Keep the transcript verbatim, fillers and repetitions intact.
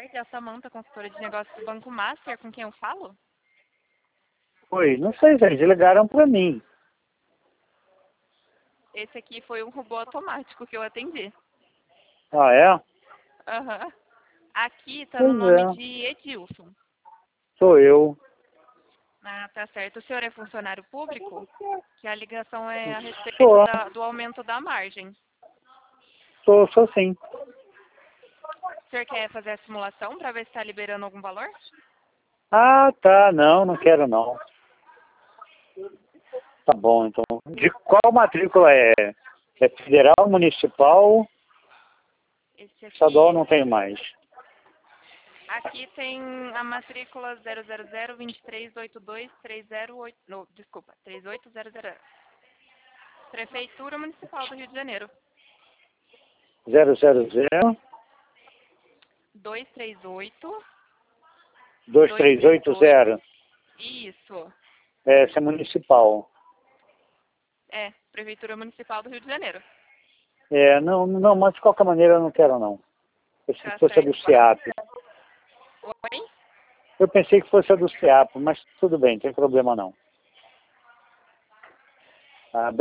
tarde, é a Samanta, consultora de negócios do Banco Master, com quem eu falo? Oi, não sei, eles ligaram para mim. Esse aqui foi um robô automático que eu atendi. Ah, é? Aham. Aqui tá no Pois nome é, de Edilson. sou eu. Ah, tá certo. O senhor é funcionário público? Que a ligação é a respeito Sou, da- do aumento da margem. sou, sou sim. O senhor quer fazer a simulação para ver se está liberando algum valor? Ah, tá, não, não quero não. Tá bom, então. De qual matrícula é? É federal, municipal, Esse estadual aqui, não tem mais. aqui tem a matrícula zero zero zero vinte e três oitenta e dois três zero oito, não, desculpa, três oito zero zero. Prefeitura Municipal do Rio de Janeiro. Zero zero zero duzentos e trinta e oito, dois duzentos e três trinta e oito oito. zero. Isso. Essa é municipal. É, Prefeitura Municipal do Rio de Janeiro. É, não, não, mas de qualquer maneira eu não quero não. Eu pensei Tá que fosse a do certo. SEAP. Oi? Eu pensei que fosse a do SEAP, mas tudo bem, não tem problema não. Tá?